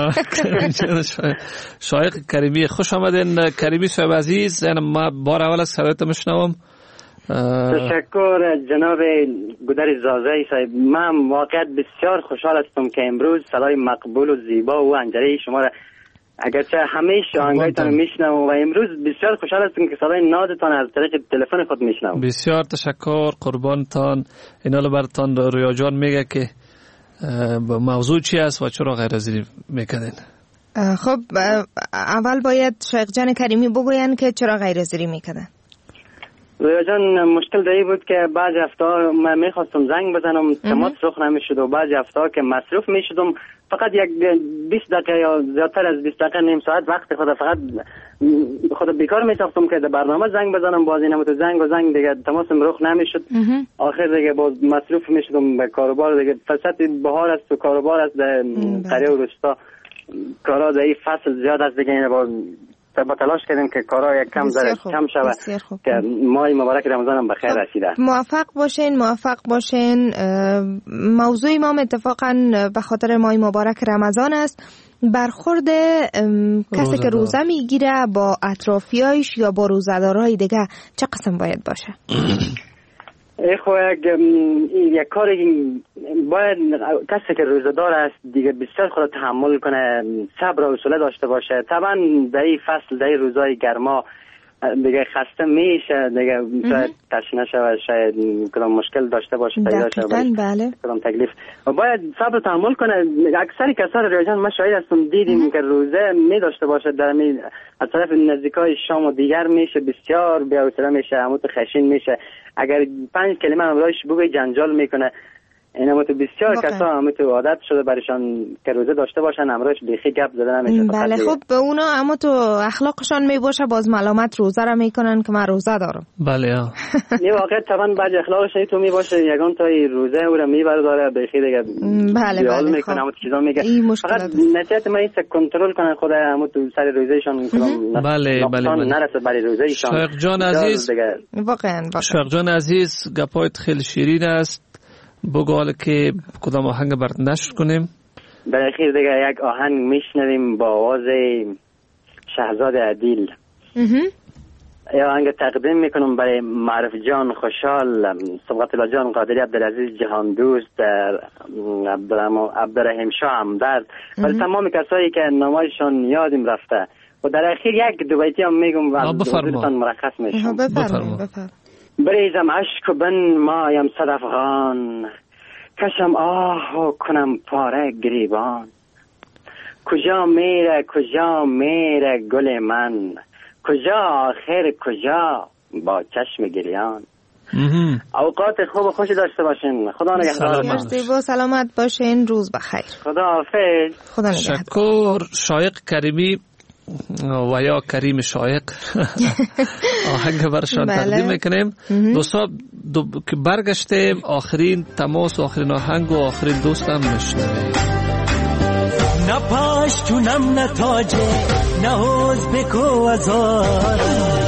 شایق کریمی خوش آمدین. کریمی صاحب عزیز، ما بار اول از صدایت میشنوم. تشکر جناب گودر زازه صاحب. من واقعا بسیار خوشحال هستم که امروز صدای مقبول و زیبا و انجره شما را اگرچه همیشه آهنگایتان میشنوم و امروز بسیار خوشحال هستم که صدای نازتان از طریق تلفن خود میشنوم. بسیار تشکر، قربانتان. اینا رو براتان رویا جان میگه که موضوع چی است و چرا غیر حاضری میکنین. خب اول باید شایق جان کریمی بگوین که چرا غیر حاضری میکنن. رویا جان، مشکل دایی بود که بعضی هفته‌ها من میخواستم زنگ بزنم تماس رخ نمیشد و بعضی هفته‌ها که مصروف میشدم فقط یک 20 دقیقه یا زیادتر از 20 دقیقه نیم ساعت وقت خود بیکار میساختم که در برنامه زنگ بزنم، باز اینم تو زنگ دیگه تماسم رخ نمیشد. آخر دیگه باز مصروف میشدم به کاروبار دیگه. فصل بهار است و کاروبار است در قریه و روستا، کارا در این فصل زیاد است دیگه. با تلاش کردیم که کارا یک کم شود که ماه مبارک رمضان هم بخیر رسیده. موفق باشین. موضوع ما اتفاقا به خاطر ماه مبارک رمضان است. برخورد کسی که روزه میگیره با اطرافیایش یا با روزه‌دارای دیگه چه قسم باید باشه؟ یک کاری باید کسی که روزدار است دیگه بسیار خود تحمل کنه، صبر و حوصله داشته باشه. طبعا در این فصل در این روزای گرما دیگه خسته میشه دیگه، شاید تشنه شود، شاید کدام مشکل داشته باشه، بله. کدام تکلیف و باید صبر و تحمل کنه. اکثر کسا رو جان ما شاید هستم دیدیم که روزه می داشته باشه در از طرف نزدیکای شام و دیگر میشه بسیار بی حوصله میشه، همون خشین میشه. اگر 5 کلمه همراهش بگه جنجال میکنه. اینا تو بسیار کسا هم تو عادت شده برایشان که روزه داشته باشن همراهش بیخی گپ زدن نمیشه. بله خب به اونا اما تو اخلاقشان میباشه باز ملامت روزه را میکنن که من روزه دارم. بله این واقعا طبعا بعد اخلاقش تو میباشه یگان تا روزه او را میبره داره بیخی دیگه. بله میکنه همون چیزا میگه. فقط نصیحت من است کنترل کنن خود همون تو سر روزهشون کنم. بله نرسه برای روزهشون. شایق جان عزیز، واقعا شایق جان عزیز گپایت خیلی شیرین است. بگو حالا که کدام آهنگ برات نشر کنیم؟ در اخیر دیگه یک آهنگ میشنویم با آواز شهزاد عدیل. یا آهنگ تقدیم میکنم برای معرف جان خوشحال، صبغت الله جان قادری، عبدالعزیز جهان دوست، عبدالرحیم شاه همدرد و تمام کسایی که نامایشان یادم رفته. و در اخیر یک دو بیتی هم میگم و حضورتان مرخص میشم. بفرمایید. بریزم عشق و بن مایم صد افغان، کشم آه و کنم پاره گریبان. کجا میره گل من، کجا آخر کجا با چشم گریان. اوقات خوب خوشی داشته باشین. خدا نگهدار. زیبا سلامت باشین. روز بخیر. خدا حافظ. خدا نگهدار. شکر شایق کریمی و یا کریم شایق آهنگ برشان تقدیم میکنیم. دوستا که برگشتیم آخرین تماس و آخرین آهنگ و آخرین دوستم نشنویم. نه پاشتونم نه تاجه نه حوز بکو ازار،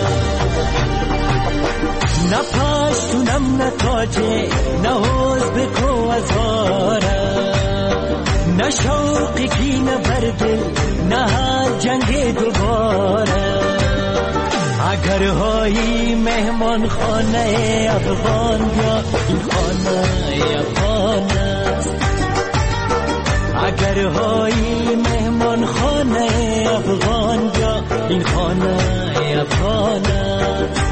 نه پاشتونم نه تاجه نه حوز بکو ازار، نه شوقی کی نه بردل نه جنگ دوباره. اگر هایی مهمان خانه افغان یا این خانه افغان است، اگر هایی مهمان خانه افغان یا این خانه افغان است.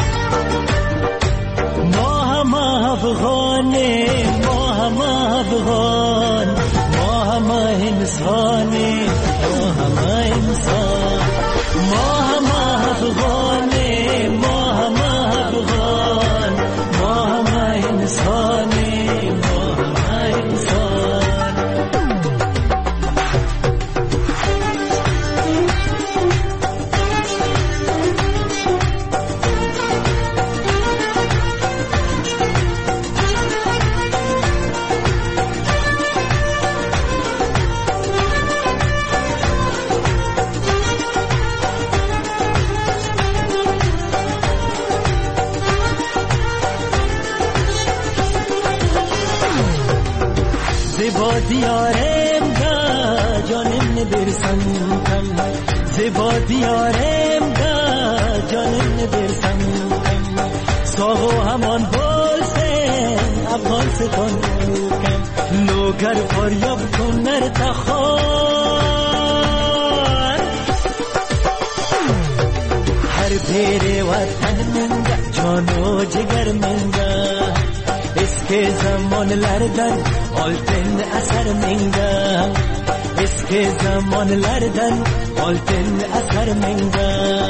ما هم افغانه ما هم افغان، ما هم انسانه ما هم انسان، ما هم افغانه ما هم افغان، ما هم انسانه ما هم انسان. زیبا دیارم دا جانم نبرسم کم، زیبا دیارم دا جانم نبرسم کم، ساغو همان بولسن افغان ستان کم، لوگر فریاب کن نرتخار، هر پیر وطن منگا جانو جگر منگا، اسکه زمان لردن آلتن اثر منگا، اسکه زمان لردن آلتن اثر منگا.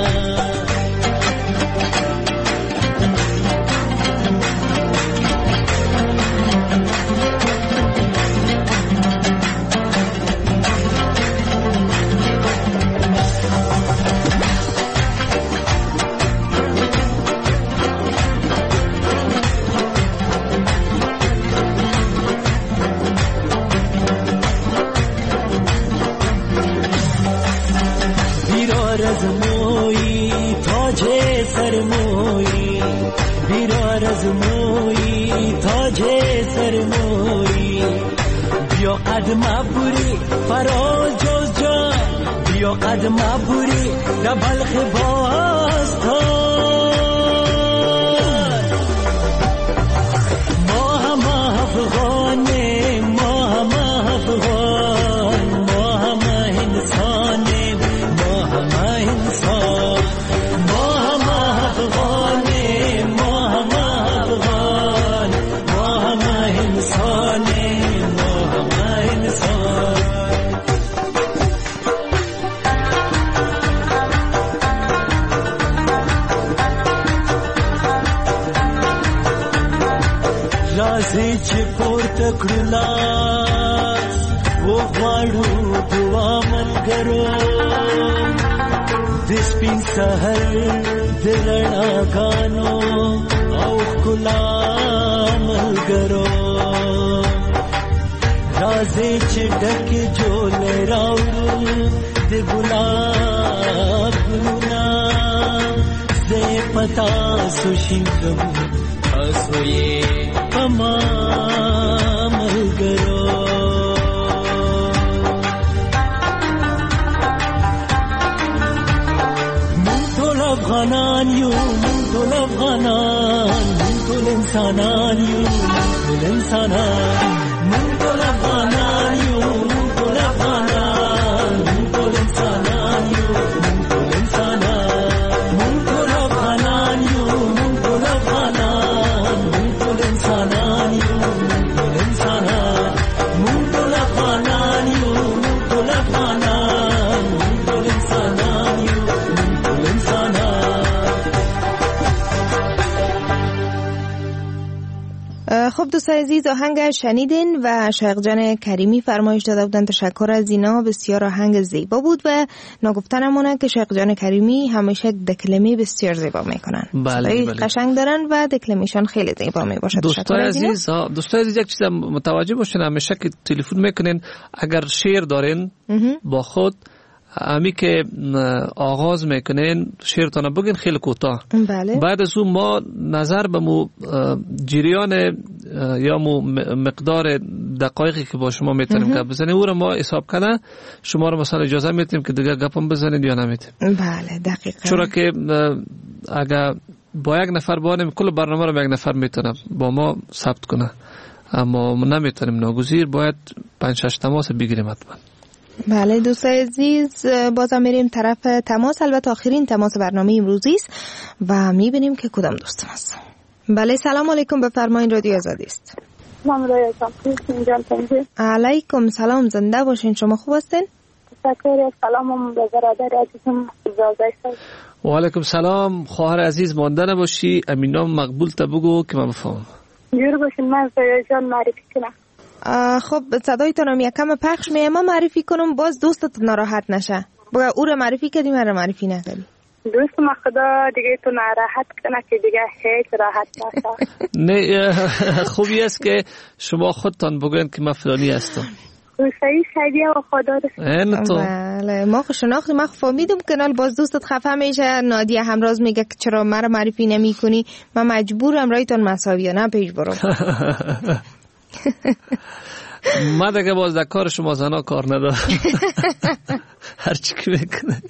بیا قدم ابوری فراز جز جا، بیا قدم ابوری در بلخ باستان. ما هم افغانه ما هم افغان، ما هم انسانه ما هم انسان، ما هم افغانه ما هم افغان، ما هم انسانه ما هم انسان. رازی چې پورته کړلاس و غواړو دوا ملګرو، د سپین سحر د رڼاګانو او ښکلا ملګرو، رازی چې ډکې جولې راوړو د ګلاب ګلونه، زه پتا سو شینګم تاسو یې تمام ملګرو. مونږ ټول افغانان یو، مونږ ټول افغانان، مونږ ټول انسانان یو، مونږ ټول انسانان، مونږ ټول افغانان یو، مونږ ټول افغانان، مونږ ټول انسانان یو، مونږ ټول انسانان، مونږ ټول افغانان یو، مونږ ټول افغانان، مونږ ټول انسانان یو، مونږ ټول انسانان، مونږ ټول افغانان یو، مونږ ټول افغانان، مونږ ټول انسانان یو، مونږ ټول انسانان. دوستان عزیز، آهنگ شنیدین و شیخ جان کریمی فرمایش داده بودن. تشکر از اینا، بسیار آهنگ زیبا بود و نگفتنمونه که شیخ جان کریمی همیشه دکلمی بسیار زیبا میکنن. بله قشنگ دارن و دکلمیشان خیلی زیبا میباشه. دوستان عزیز یک چیز متوجه باشین، همیشه که تلفن میکنین اگر شعر دارین با خود امی که آغاز میکنین شعرتان بگین خیلی کوتاه. بله. بعد از اون ما نظر به مو جریان یا مو مقدار دقایقی که با شما میتونیم گپ بزنیم او رو ما حساب کنه شما رو مثلا اجازه میتیم که دیگه گپم بزنید یا نمیتیم. بله دقیقاً. چرا که اگر با یک نفر بانیم کل برنامه رو یک نفر میتونه با ما ثبت کنه، اما نمیتونیم، ناگزیر باید 5-6 تماس بگیریم حتما. بله دوستان عزیز، بازم میریم طرف تماس. البته آخرین تماس برنامه امروزی است و میبینیم که کدام دوستان است. بله سلام علیکم، بفرمایید، رادیو آزادی است. سلام علیکم. علیکم سلام، زنده باشین. شما خوب هستین؟ تشکر. سلام به برادر عزیزم زازای. و علیکم سلام خواهر عزیز، مانده نباشی. امینام مقبول تا بگو که من بفهمم. جور باشین، من زای جان معرفی کنم. خب صدایتون هم یکم پخش میه، ما معرفی کنم باز دوستت ناراحت نشه. بگه او رو معرفی کردی من رو معرفی نکردی. دوست ما خدا دیگه تو ناراحت کنه که دیگه هیچ راحت نشه. نه خوبی است که شما خودتان بگوین که من فلانی هستم. صحیح شدیه و خدا رسید. بله ما شناختی، من فهمیدم کنال باز دوستت خفه میشه. نادیه همراز میگه که چرا من رو معرفی نمی کنی، من مجبورم رایتون مساویه نه پیش برم. ما دیگه باز در کار شما زنا کار ندارم. هرچی که میکنه.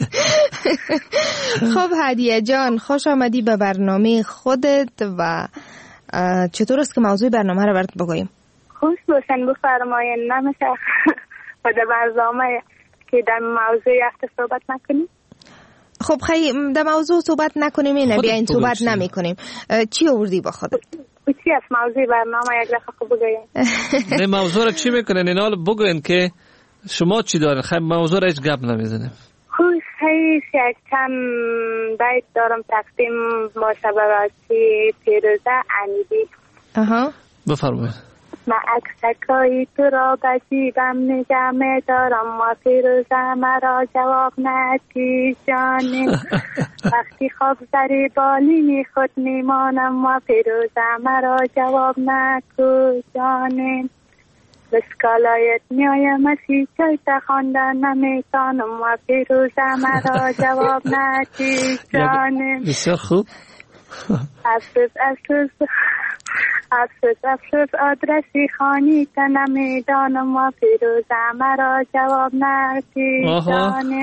خب هدیه جان خوش آمدی به برنامه خودت و چطور است که موضوع برنامه رو برات بگویم؟ خوش باشن بفرمایین. نمیشه با در برنامه که در موضوع هفته صحبت نکنیم؟ خب خیلی در موضوع صحبت نکنیم، اینه بیاین صحبت نمی کنیم. چی آوردی با خودت؟ چی از موضوع برنامه یک دفعه خوب بگوین؟ نه موضوع رو چی میکنین؟ این حال بگوین که شما چی دارین. خیلی موضوع رو هیچ گپ نمیزنیم. خوش هیچ یک چند بیت دارم تقدیم باشه برای پیروزه امیدی. بفرمایید. من عکسکای تو را بجیبم نگه میدارم، ما پیروزه مرا جواب ندی جانم. وقتی خواب زری بالینی خود میمانم، ما پیروزه مرا جواب ندی جانم. بسکالایت میایم اسی چای تخواندن نمیتانم، ما پیروزه مرا جواب ندی جانم. بسیار خوب. افسوس آدرسی خانی تا نمیدانم، ما پیروزه مرا جواب ندی جانم.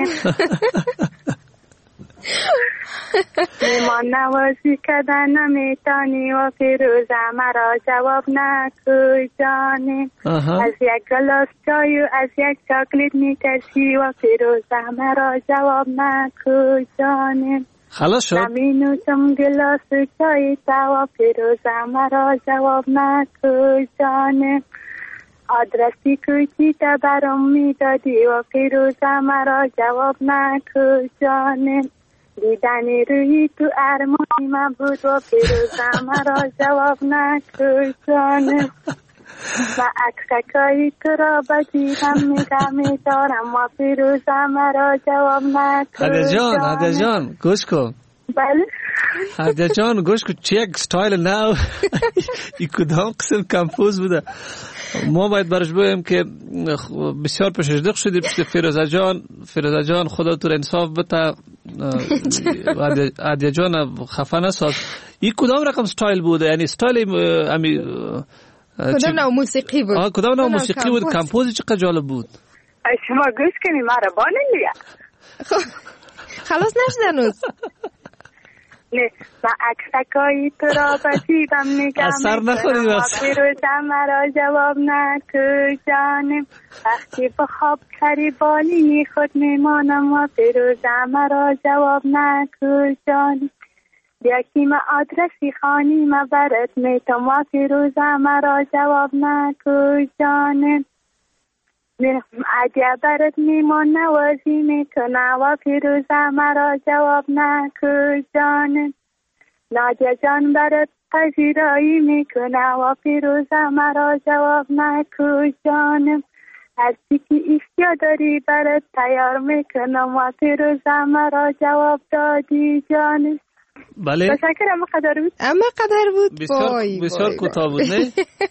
میمان نوازی کردن نمیتانی و پیروزه مرا جواب ندی جانم. از یک گلاس چای و از یک چاکلیت میکشی و پیروزه مرا جواب ندی جانم. خلاص شد. نمینوشم گلاس چای تا و پیروزه مرا جواب ندی جانم. آدرسی کوچی تا برام میدادی و پیروزه مرا جواب ندی جانم. دیدنی روی تو ارمانی من بود و پیروزه مرا جواب ندی جانم. و عکسکای تو را بجیبم نگه میدارم و پیروزه مرا جواب ندی جانم. هدیه جان گوش کن. بله هدیه جان گوش کن، چیک ستایل ناو ای کدام قسم کمپوز بوده. ما باید برش بگویم که بسیار پشدق شدی پشت فیروزه جان خدا تو انصاف بده. هدیه جان خفه نساز. این کدام رقم ستایل بوده؟ یعنی ستایل امی کدام نوع موسیقی بود؟ کدام نوع موسیقی بود؟ کمپوزی چقدر جالب بود. شما گوش کنی مرا بانن دیگه. خلاص نشد هنوز. نه و عکسکای تو را بجیبم نگه میدارم و پیروزه مرا جواب ندی جانم. وقتی به خواب سری بالینی خود میمانم و پیروزه مرا جواب ندی جانم. بیا که من آدرسی خانی من برات میتم و پیروزه مرا جواب ندی جانم. اگه برات میمان نوازی میکنه و پیروزه مرا جواب ندی جانم. نادیا جان برات پذیرایی میکنه و فیروزه مرا جواب نکو جانم. هر چی که اشتیا داری برات تیار میکنم و فیروزه مرا جواب دادی جانم. بله تشکرم. اما قدر بود بسیار کوتاه بود نه؟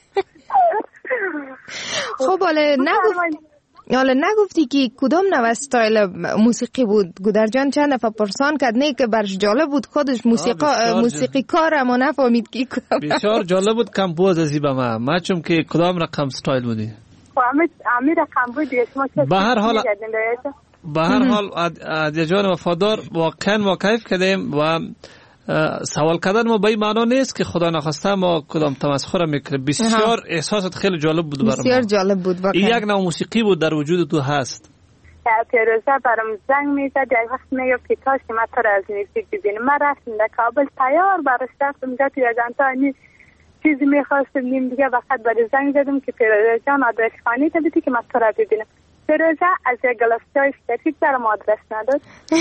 خب حالا نگفتی که کدام نوع استایل موسیقی بود؟ گودر جان چند دفعه پرسان کرد نه که برش جالب بود خودش موسیقی کار اما نفهمید که کدام. بسیار جالب بود کمپوز ازی به من چون که کدام رقم استایل بودی؟ امیر رقم بودی. به هر حال عادیا جان وفادار واقعا ما کیف کردیم و سوال کردن ما به این معنا نیست که خدا نخواسته ما کدام تمسخر میکنه. بسیار احساسات خیلی جالب بود برام. بسیار جالب بود واقعا. یک نوع موسیقی بود در وجود تو هست. پیروزه برام زنگ میزد یک وقت میگفت که کاش ما تو را از نزدیک ببینیم. من رفتم در کابل تیار براش رفتم گفت یا جان تا چیزی میخواستم نیم دیگه وقت برای زنگ زدم که پیروزه جان آدرس خانه تا بدی که ما تو را ببینم. پیروزه از یک گلاس چای سفید برام آدرس نداد.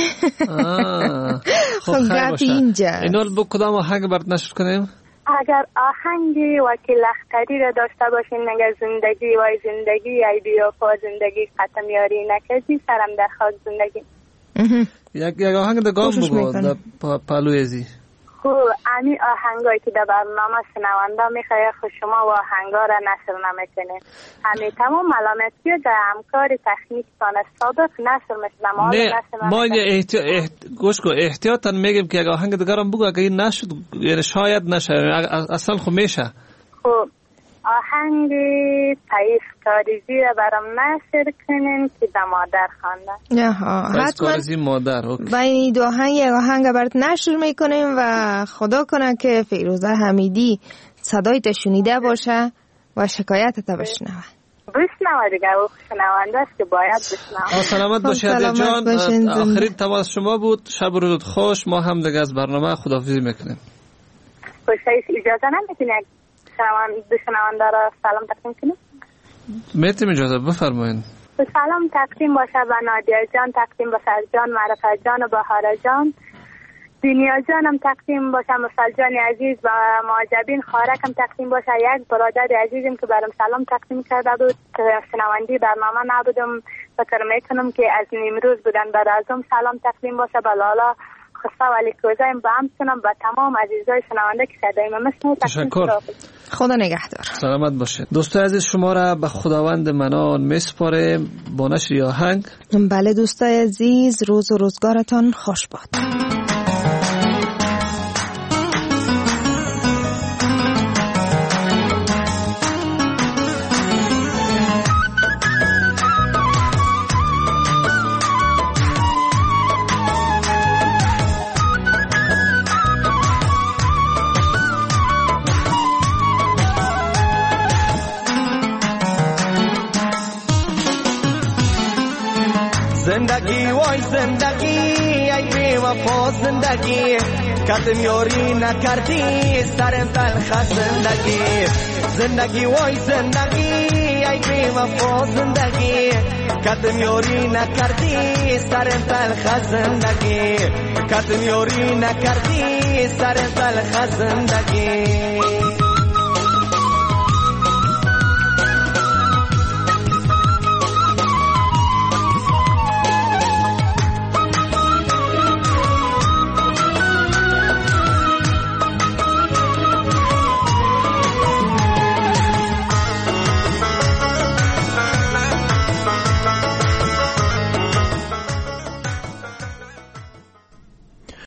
خب اینجا اینال با کدام آهنگ برات نشر کنیم؟ اگر آهنگی وکی لختری را داشته باشین نگه زندگی وای زندگی ای بیوفا زندگی ختم یاری نکردی سرم در خاک زندگی. یک آهنگ در گام بگو در پالوی ازی. خب امی آهنگایی که در برنامه شنونده میخواه خود شما و آهنگا را نشر نمیکنه. همه تمام ملامتی و در همکار تکنیک تان سابق نشر میکنم. نه ما گوش کو احتیاطا میگیم که اگه آهنگ دیگرم بگو اگه این نشد یعنی شاید نشه اصلا خب میشه. خب آهنگ تایف کاریزی را برام نشر کنین که در مادر خواندن. تایف کاریزی مادر. با این دو آهنگ برات نشر میکنیم و خدا کنه که فیروزه حمیدی صدایت شنیده باشه و شکایتت بشنوه. بشنوه دیگه او شنونده است که باید بشنوه. سلامت باشید عادیا جان. آخرین تماس شما بود. شب و روزت خوش. ما هم دیگه از برنامه خداحافظی میکنیم. خوشایش اجازه نمیتونید شنونده را سلام تقدیم کنید؟ میتونم اجازه بفرمایید. سلام تقدیم باشه به نادیا جان، تقدیم باشه از جان معرفت جان و بهاره جان، دنیا جانم تقدیم باشه، مفضل جان عزیز و معجبین خارکم تقدیم باشه. یک برادر عزیزم که برام سلام تقدیم کرده بود شنوندی برنامه نبودم فکر میکنم که از نیمروز بودن بعد ازم سلام تقدیم باشه به لالا خسته ولی کوزایم با هم کنم با تمام عزیزای شنونده که صدای من میشنوید. تشکر. خدا نگهدار. سلامت باشید. دوستای عزیز شما را به خداوند منان میسپاریم با نشر آهنگ. بله دوستای عزیز روز و روزگارتان خوش باد. زندگی وای زندگی ای بی وفا زندگی کدم یاری نکردی سر تلخ زندگی. زندگی وای زندگی ای بی وفا زندگی کدم یاری نکردی سر تلخ زندگی. کدم یاری نکردی سر تلخ زندگی.